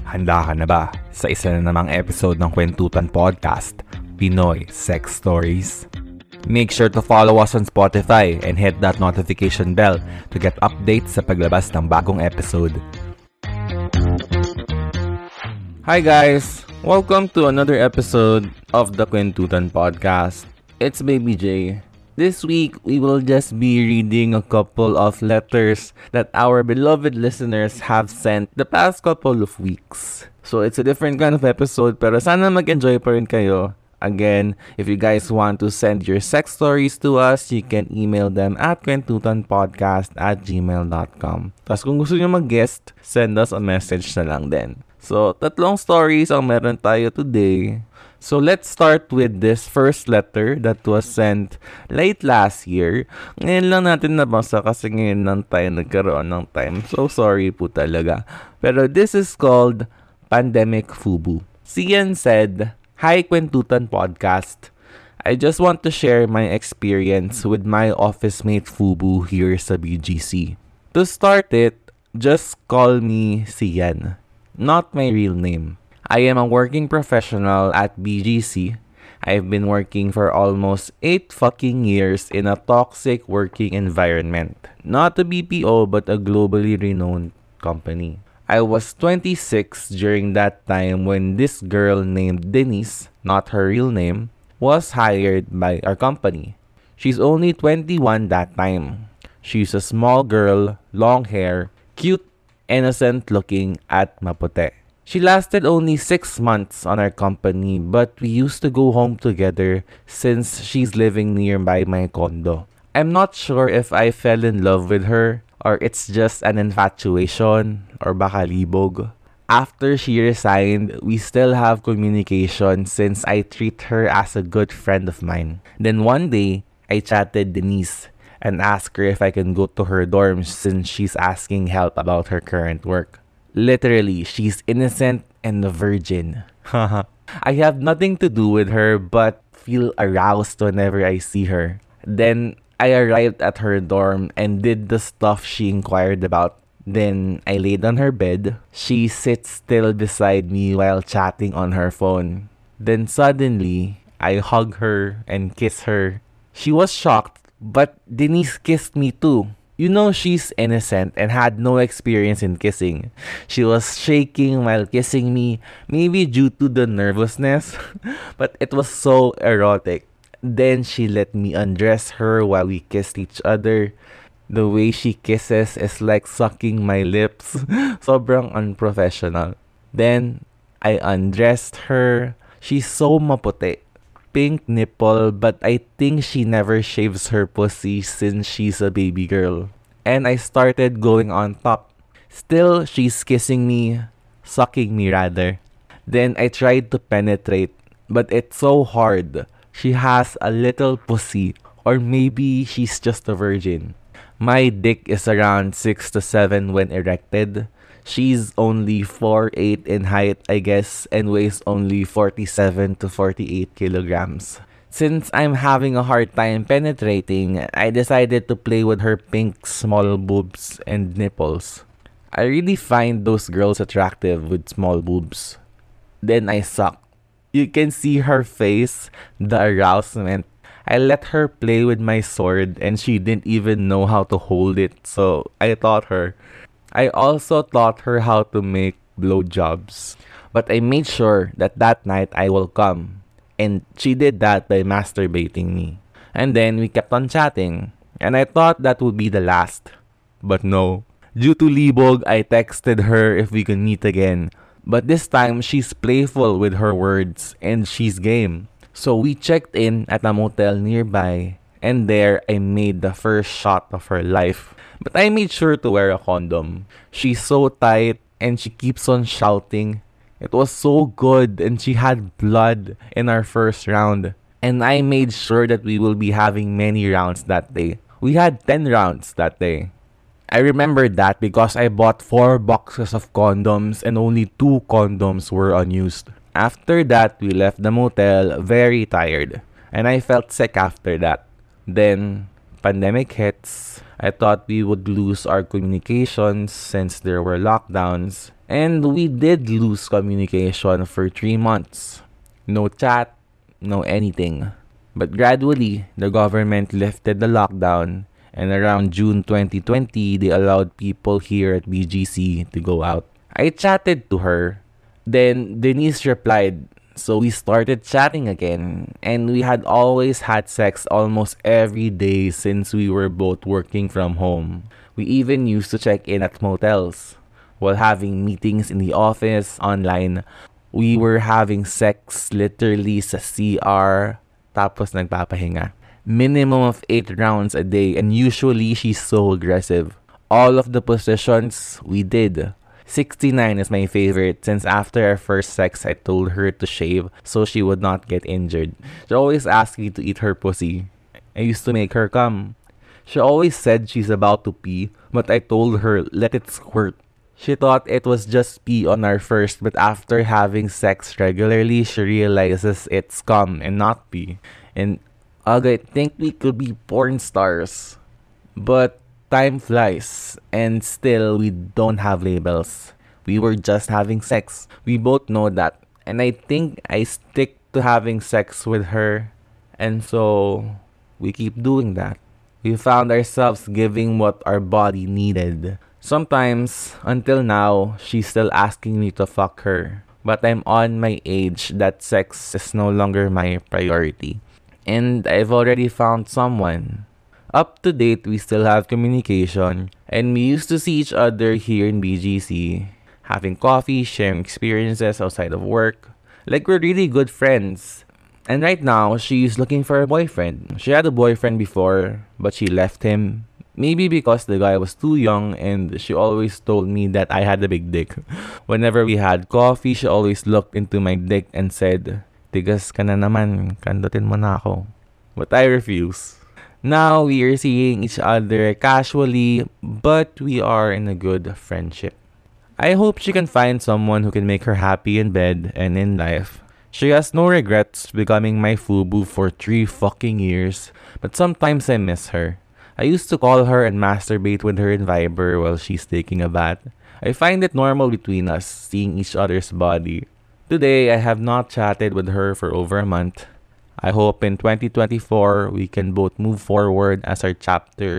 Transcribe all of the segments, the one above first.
Handa ka na ba sa isa na namang episode ng Kwentutan Podcast, Pinoy Sex Stories? Make sure to follow us on Spotify and hit that notification bell to get updates sa paglabas ng bagong episode. Hi guys! Welcome to another episode of the Kwentutan Podcast. It's Baby J. This week, we will just be reading a couple of letters that our beloved listeners have sent the past couple of weeks. So, it's a different kind of episode, pero sana mag-enjoy pa rin kayo. Again, if you guys want to send your sex stories to us, you can email them at kwentutanpodcast@gmail.com. Tapos kung gusto nyo mag-guest, send us a message na lang din. So, 3 stories ang meron tayo today. So, let's start with this first letter that was sent late last year. Ngayon lang natin nabasa kasi ngayon lang tayo nagkaroon ng time. So, sorry po talaga. Pero this is called Pandemic Fubu. Sian said, "Hi Kwentutan Podcast. I just want to share my experience with my office mate Fubu here sa BGC. To start it, just call me Sian. Not my real name. I am a working professional at BGC. I've been working for almost 8 fucking years in a toxic working environment. Not a BPO but a globally renowned company. I was 26 during that time when this girl named Denise, not her real name, was hired by our company. She's only 21 that time. She's a small girl, long hair, cute, innocent looking at maputi. She lasted only 6 months on our company, but we used to go home together since she's living nearby my condo. I'm not sure if I fell in love with her or it's just an infatuation or baka libog. After she resigned, we still have communication since I treat her as a good friend of mine. Then one day, I chatted Denise and asked her if I can go to her dorm since she's asking help about her current work. Literally, she's innocent and a virgin. I have nothing to do with her but feel aroused whenever I see her. Then, I arrived at her dorm and did the stuff she inquired about. Then, I laid on her bed. She sits still beside me while chatting on her phone. Then, suddenly, I hug her and kiss her. She was shocked, but Denise kissed me too. You know she's innocent and had no experience in kissing. She was shaking while kissing me, maybe due to the nervousness, but it was so erotic. Then she let me undress her while we kissed each other. The way she kisses is like sucking my lips. Sobrang unprofessional. Then I undressed her. She's so maputi. Pink nipple, but I think she never shaves her pussy since she's a baby girl. And I started going on top. Still, she's kissing me, sucking me rather. Then I tried to penetrate, but it's so hard. She has a little pussy, or maybe she's just a virgin. My dick is around 6 to 7 when erected. She's only 4'8" in height, I guess, and weighs only 47 to 48 kilograms. Since I'm having a hard time penetrating, I decided to play with her pink small boobs and nipples. I really find those girls attractive with small boobs. Then I suck. You can see her face, the arousement. I let her play with my sword and she didn't even know how to hold it, so I taught her. I also taught her how to make blowjobs. But I made sure that night I will come. And she did that by masturbating me. And then we kept on chatting. And I thought that would be the last. But no. Due to libog, I texted her if we could meet again. But this time, she's playful with her words and she's game. So we checked in at a motel nearby. And there, I made the first shot of her life. But I made sure to wear a condom. She's so tight and she keeps on shouting. It was so good and she had blood in our first round. And I made sure that we will be having many rounds that day. We had 10 rounds that day. I remember that because I bought 4 boxes of condoms and only 2 condoms were unused. After that, we left the motel very tired. And I felt sick after that. Then, pandemic hits. I thought we would lose our communications since there were lockdowns. And we did lose communication for 3 months. No chat, no anything. But gradually, the government lifted the lockdown, and around June 2020, they allowed people here at BGC to go out. I chatted to her. Then Denise replied, so we started chatting again, and we had always had sex almost every day since we were both working from home. We even used to check in at motels. While having meetings in the office, online, we were having sex literally sa CR, tapos nagpapahinga. Minimum of 8 rounds a day, and usually she's so aggressive. All of the positions, we did. 69 is my favorite since after our first sex, I told her to shave so she would not get injured. She always asked me to eat her pussy. I used to make her come. She always said she's about to pee, but I told her let it squirt. She thought it was just pee on our first, but after having sex regularly, she realizes it's cum and not pee. And I think we could be porn stars. But time flies, and still we don't have labels. We were just having sex. We both know that. And I think I stick to having sex with her. And so we keep doing that. We found ourselves giving what our body needed. Sometimes, until now, she's still asking me to fuck her. But I'm on my age that sex is no longer my priority. And I've already found someone. Up to date, we still have communication. And we used to see each other here in BGC. Having coffee, sharing experiences outside of work. Like we're really good friends. And right now, she's looking for a boyfriend. She had a boyfriend before, but she left him. Maybe because the guy was too young and she always told me that I had a big dick. Whenever we had coffee, she always looked into my dick and said, "Tigas ka na naman, kandutin mo na ako." But I refuse. Now we are seeing each other casually, but we are in a good friendship. I hope she can find someone who can make her happy in bed and in life. She has no regrets becoming my FUBU for 3 fucking years, but sometimes I miss her. I used to call her and masturbate with her in Viber while she's taking a bath. I find it normal between us, seeing each other's body. Today, I have not chatted with her for over a month. I hope in 2024, we can both move forward as our chapter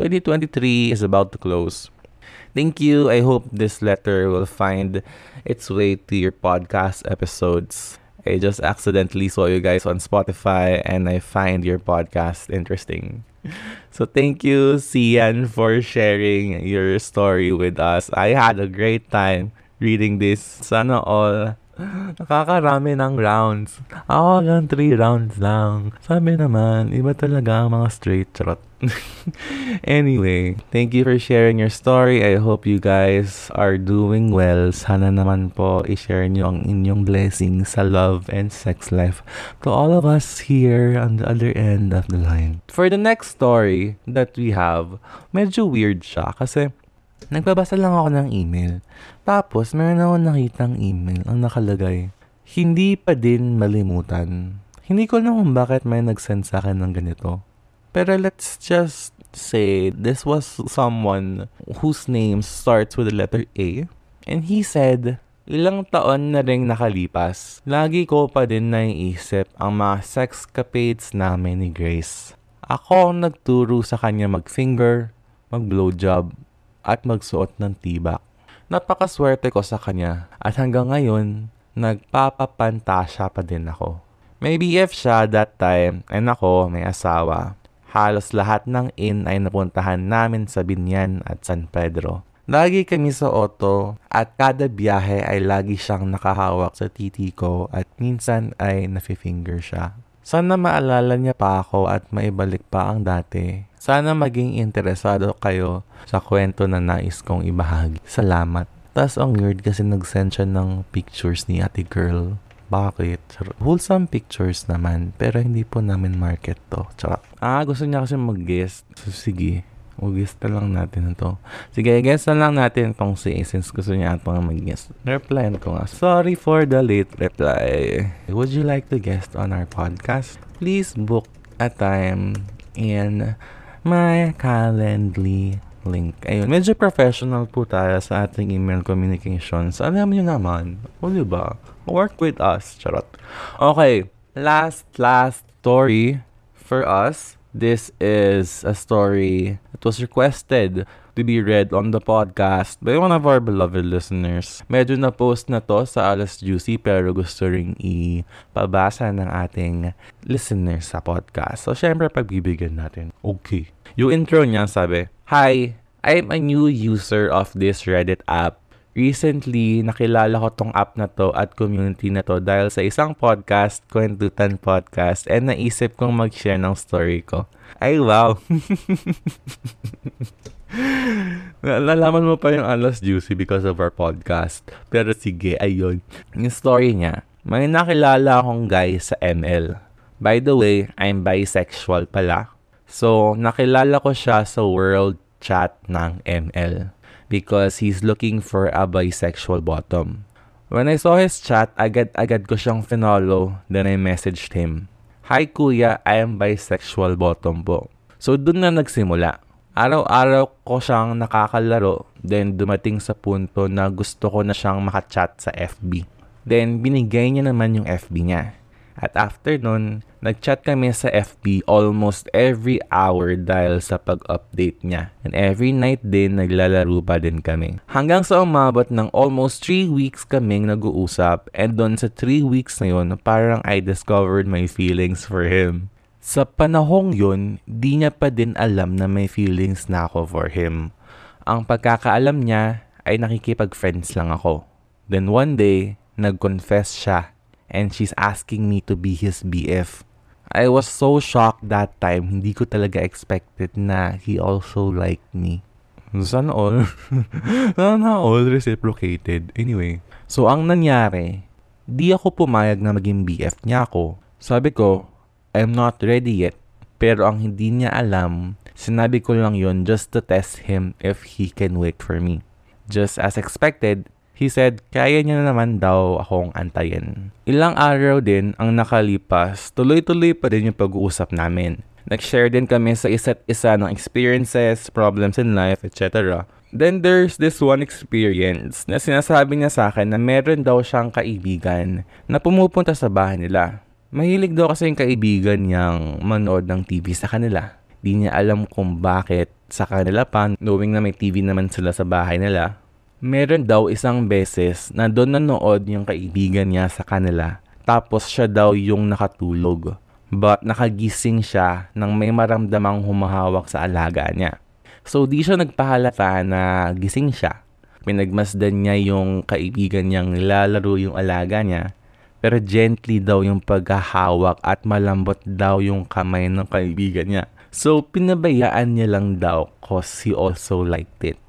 2023 is about to close. Thank you. I hope this letter will find its way to your podcast episodes. I just accidentally saw you guys on Spotify and I find your podcast interesting. So thank you, Sian, for sharing your story with us. I had a great time reading this. Sana all nakakarami ng rounds. Ako lang 3 rounds lang. Sabi naman, iba talaga ang mga straight. Charot. Anyway, thank you for sharing your story. I hope you guys are doing well. Sana naman po i-share nyo ang inyong blessings sa love and sex life to all of us here on the other end of the line. For the next story that we have, medyo weird siya kasi nagbabasa lang ako ng email. Tapos, meron ako nakitang email ang nakalagay, hindi pa din malimutan. Hindi ko alam kung bakit may nag-send sa akin ng ganito. Pero let's just say this was someone whose name starts with the letter A. And he said, ilang taon na ring nakalipas, lagi ko pa din naiisip ang mga sexcapades namin ni Grace. Ako ang nagturo sa kanya mag-finger, mag-blowjob, at magsuot ng tibak. Napakaswerte ko sa kanya at hanggang ngayon, nagpapapantasya pa din ako. May BF siya that time and ako may asawa. Halos lahat ng inn ay napuntahan namin sa Binyan at San Pedro. Lagi kami sa auto at kada biyahe ay lagi siyang nakahawak sa titi ko at minsan ay nafi-finger siya. Sana maalala niya pa ako at maibalik pa ang dati. Sana maging interesado kayo sa kwento na nais kong ibahagi. Salamat. Tas ang weird kasi nag-send siya ng pictures ni ate girl. Bakit? Wholesome pictures naman, pero hindi po namin market to. Tsaka, gusto niya kasi mag-guest. So, sige, mag-guest na lang natin ito. Sige, guest na lang natin itong si since gusto niya itong mag-guest. Replyan ko nga. Sorry for the late reply. Would you like to guest on our podcast? Please book a time and my Calendly link. Ayun, medyo professional po tayo sa ating email communications. Alam niyo naman, o diba? Work with us. Charot. Okay, last story for us. This is a story that was requested to be read on the podcast by one of our beloved listeners. Medyo na-post na to sa Alas Juicy pero gusto ring ipabasa ng ating listeners sa podcast. So, syempre, pagbibigyan natin. Okay. Yung intro niya sabi, "Hi, I'm a new user of this Reddit app. Recently, nakilala ko tong app na to at community na to dahil sa isang podcast, Kwentutan Podcast, and naisip kong mag-share ng story ko." Ay, wow! Nalaman mo pa yung Alas Juicy because of our podcast. Pero sige, ayun. Yung story niya, may nakilala akong guy sa ML. By the way, I'm bisexual pala. So, nakilala ko siya sa world chat ng ML because he's looking for a bisexual bottom. When I saw his chat, agad-agad ko siyang finollow, then I messaged him, "Hi kuya, I am bisexual bottom po." So, dun na nagsimula. Araw-araw ko siyang nakakalaro, then dumating sa punto na gusto ko na siyang makachat sa FB. Then, binigay niya naman yung FB niya. At after nun, nag-chat kami sa FB almost every hour dahil sa pag-update niya. And every night din, naglalaro pa din kami. Hanggang sa umabot ng almost 3 weeks kaming nag-uusap. And doon sa 3 weeks na yun, parang I discovered my feelings for him. Sa panahong yun, di niya pa din alam na may feelings na ako for him. Ang pagkakaalam niya ay nakikipag-friends lang ako. Then one day, nag-confess siya. And she's asking me to be his BF. I was so shocked that time. Hindi ko talaga expected na he also liked me. Sana all. Sana all reciprocated. Anyway. So, ang nangyari, di ako pumayag na maging BF niya ako. Sabi ko, I'm not ready yet. Pero ang hindi niya alam, sinabi ko lang yon just to test him if he can wait for me. Just as expected, he said, kaya niya na naman daw akong antayin. Ilang araw din ang nakalipas, tuloy-tuloy pa din yung pag-uusap namin. Nag-share din kami sa isa't isa ng experiences, problems in life, etc. Then there's this one experience na sinasabi niya sa akin na meron daw siyang kaibigan na pumupunta sa bahay nila. Mahilig daw kasi yung kaibigan niyang manood ng TV sa kanila. Di niya alam kung bakit sa kanila pa, knowing na may TV naman sila sa bahay nila. Meron daw isang beses na doon nanood yung kaibigan niya sa kanila. Tapos siya daw yung nakatulog. But nakagising siya nang may maramdamang humahawak sa alaga niya. So di siya nagpahalata na gising siya. Pinagmasdan niya yung kaibigan niyang nilalaro yung alaga niya. Pero gently daw yung paghahawak at malambot daw yung kamay ng kaibigan niya. So pinabayaan niya lang daw cause he also liked it.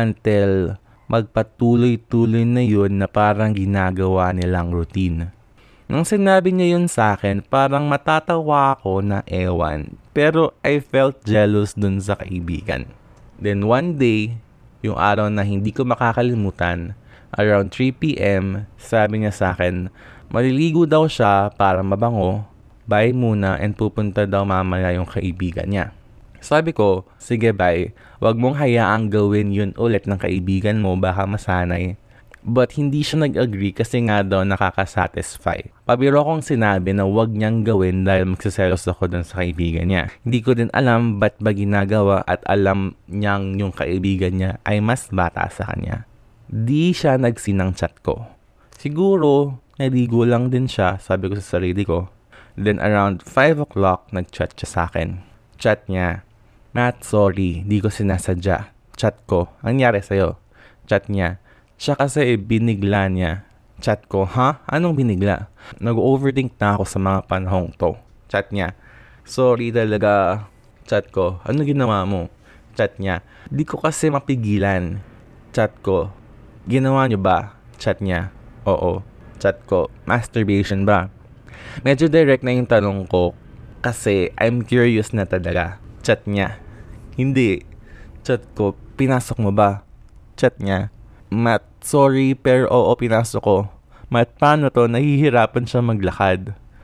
Until magpatuloy-tuloy na yun na parang ginagawa nilang routine. Nung sinabi niya yun sa akin, parang matatawa ako na ewan. Pero I felt jealous dun sa kaibigan. Then one day, yung araw na hindi ko makakalimutan, around 3 p.m, sabi niya sa akin, maliligo daw siya para mabango, bye muna and pupunta daw mamaya yung kaibigan niya. Sabi ko, sige bye, wag mong hayaang gawin yun ulit ng kaibigan mo, baka masanay. But hindi siya nag-agree kasi nga daw nakakasatisfy. Pabiro kong sinabi na wag niyang gawin dahil magsiselos ako dun sa kaibigan niya. Hindi ko din alam ba't ba ginagawa at alam niyang yung kaibigan niya ay mas bata sa kanya. Di siya nagsinang chat ko. Siguro, naligo lang din siya, sabi ko sa sarili ko. Then around 5 o'clock, nag-chat siya sa akin. Chat niya, "Matt, sorry, di ko sinasadya." Chat ko, "Ang nangyari sa'yo?" Chat niya, "Siya kasi binigla niya." Chat ko, "Ha? Anong binigla?" Nag-overthink na ako sa mga panahong to. Chat niya, "Sorry talaga." Chat ko, "Ano ginawa mo?" Chat niya, "Di ko kasi mapigilan." Chat ko, "Ginawa niyo ba?" Chat niya, "Oo." Chat ko, "Masturbation ba?" Medyo direct na yung tanong ko kasi I'm curious na talaga. Chat niya, "Hindi." Chat ko, "Pinasok mo ba?" Chat niya, "Matt, sorry pero oo, pinasok ko." "Matt, paano to? Nahihirapan siya maglakad."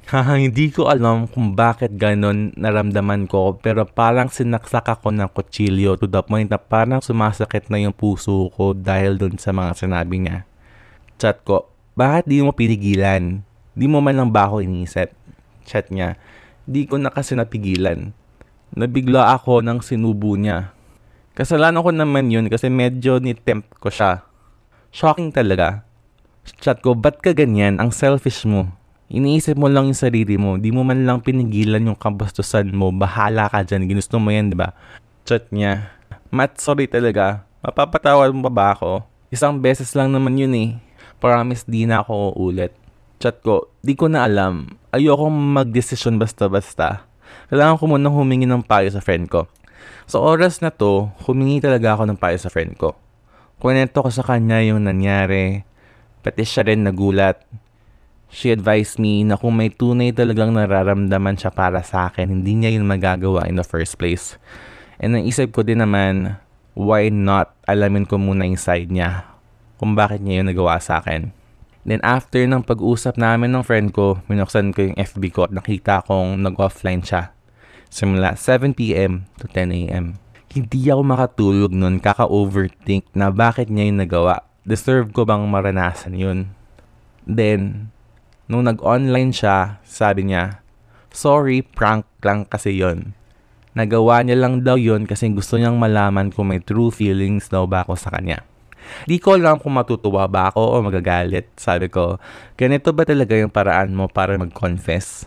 Hindi ko alam kung bakit ganon naramdaman ko, pero parang sinaksak ako ng kutsilyo to the point na parang sumasakit na yung puso ko dahil dun sa mga sinabi niya. Chat ko, bakit di mo pinigilan? Di mo man lang ba ako inisip? Chat niya, di ko na kasi napigilan. Nabigla ako nang sinubo niya. Kasalanan ko naman yun kasi medyo ni-tempt ko siya. Shocking talaga. Chat ko, ba't ka ganyan? Ang selfish mo. Iniisip mo lang yung sarili mo. Di mo man lang pinigilan yung kabastusan mo. Bahala ka dyan. Ginusto mo yan, diba? Chat niya, Matt, sorry talaga. Mapapatawad mo ba ako? Isang beses lang naman yun eh. Promise di na ako uulit. Chat ko, di ko na alam. Ayoko magdesisyon basta-basta. Kailangan ko munang humingi ng payo sa friend ko. Sa oras na to, humingi talaga ako ng payo sa friend ko. Kwento ko sa kanya yung nangyari. Pati siya rin nagulat. She advised me na kung may tunay talagang nararamdaman siya para sa akin, hindi niya yun magagawa in the first place. And naisip ko din naman, why not alamin ko muna yung side niya kung bakit niya yun nagawa sa akin. Then after ng pag-usap namin ng friend ko, minuksan ko yung FB ko at nakita kong nag-offline siya. Simula 7 p.m. to 10 a.m. Hindi ako makatulog nun, kaka-overthink na bakit niya yun nagawa. Deserve ko bang maranasan yun? Then, nung nag-online siya, sabi niya, sorry, prank lang kasi yon. Nagawa niya lang daw yon kasi gusto niyang malaman kung may true feelings daw ba ako sa kanya. Di ko alam kung matutuwa ba ako o magagalit. Sabi ko, ganito ba talaga yung paraan mo para mag-confess?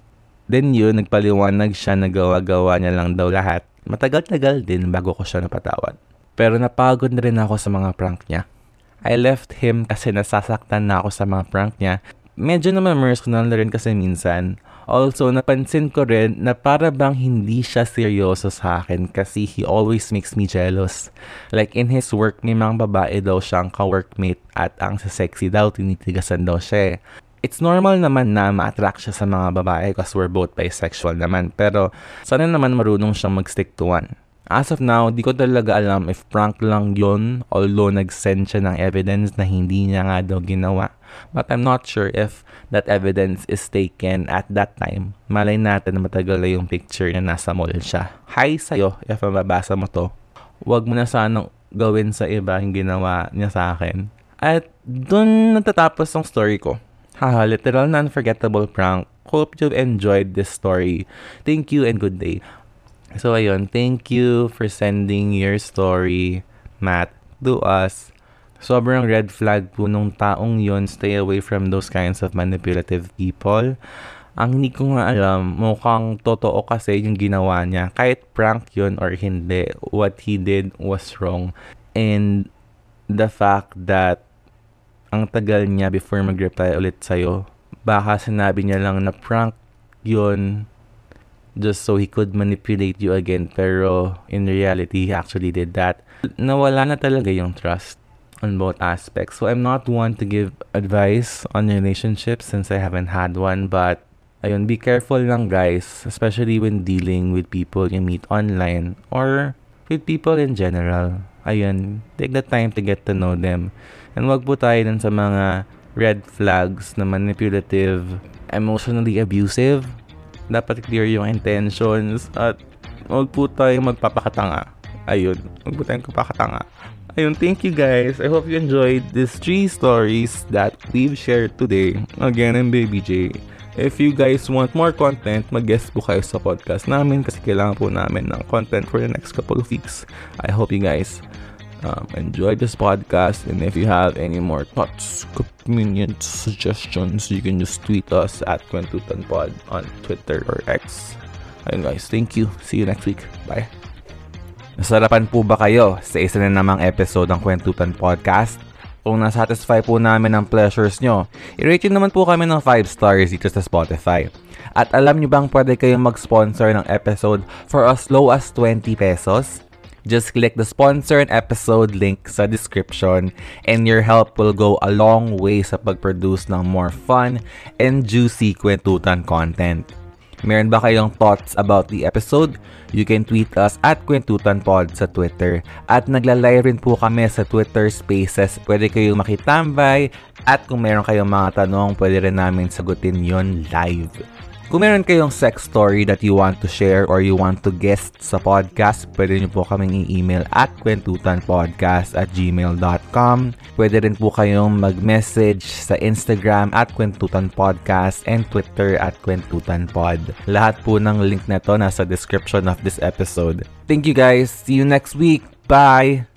Then yun, nagpaliwanag siya na gawa-gawa niya lang daw lahat. Matagal-tagal din bago ko siya napatawad. Pero napagod na rin ako sa mga prank niya. I left him kasi nasasaktan na ako sa mga prank niya. Medyo naman personal na rin kasi minsan. Also, napansin ko rin na para bang hindi siya seryoso sa akin kasi he always makes me jealous. Like in his work, may mga babae daw siyang ka-workmate at ang sexy daw, tinitigasan daw siya. It's normal naman na ma-attract siya sa mga babae because we're both bisexual naman. Pero sana naman marunong siyang mag-stick to one. As of now, di ko talaga alam if prank lang yun, although nag-send siya ng evidence na hindi niya nga daw ginawa. But I'm not sure if that evidence is taken at that time. Malay natin na matagal na yung picture na nasa mall siya. Hi sa'yo, if mababasa mo to. Huwag mo na sanang gawin sa iba yung ginawa niya sa akin. At dun natatapos ang story ko. Haha, literal na unforgettable prank. Hope you've enjoyed this story. Thank you and good day. So ayun, thank you for sending your story, Matt, to us. Sobrang red flag po nung taong yon. Stay away from those kinds of manipulative people. Ang hindi ko nga alam, mukhang totoo kasi yung ginawa niya. Kahit prank yon or hindi, what he did was wrong. And the fact that ang tagal niya before mag-reply ulit sa'yo, baka sinabi niya lang na prank yon just so he could manipulate you again, pero in reality, he actually did that. Nawala na talaga yung trust on both aspects. So I'm not one to give advice on relationships since I haven't had one, but ayun, be careful lang guys, especially when dealing with people you meet online or with people in general. Ayun, take the time to get to know them. And wag po tayo dun sa mga red flags na manipulative, emotionally abusive. Dapat clear yung intentions at huwag po tayong magpapakatanga. Ayun, huwag po tayong magpapakatanga. Ayun, thank you guys. I hope you enjoyed these 3 stories that we've shared today. Again, I'm Baby J. If you guys want more content, mag-guest po kayo sa podcast namin kasi kailangan po namin ng content for the next couple of weeks. I hope you guys enjoy this podcast, and if you have any more thoughts, opinions, suggestions, you can just tweet us at Kwentutanpod on Twitter or X. Ayun guys, thank you. See you next week. Bye. Nasarapan po ba kayo sa isa na namang episode ng Kwentutan Podcast? Kung nasatisfy po namin ang pleasures nyo, i-rate nyo naman po kami ng 5 stars dito sa Spotify. At alam nyo bang pwede kayong mag-sponsor ng episode for as low as 20 pesos? Just click the sponsor and episode link sa description and your help will go a long way sa pag-produce ng more fun and juicy kwentutan content. Meron ba kayong thoughts about the episode? You can tweet us at KwentutanPod sa Twitter. At naglalay rin po kami sa Twitter Spaces. Pwede kayong makitambay At kung meron kayong mga tanong, pwede rin namin sagutin yon live. Kung meron kayong sex story that you want to share or you want to guest sa podcast, pwede nyo po kaming i-email at kwentutanpodcast@gmail.com. Pwede rin po kayong mag-message sa Instagram at kwentutanpodcast and Twitter at kwentutanpod. Lahat po ng link na to nasa description of this episode. Thank you guys. See you next week. Bye!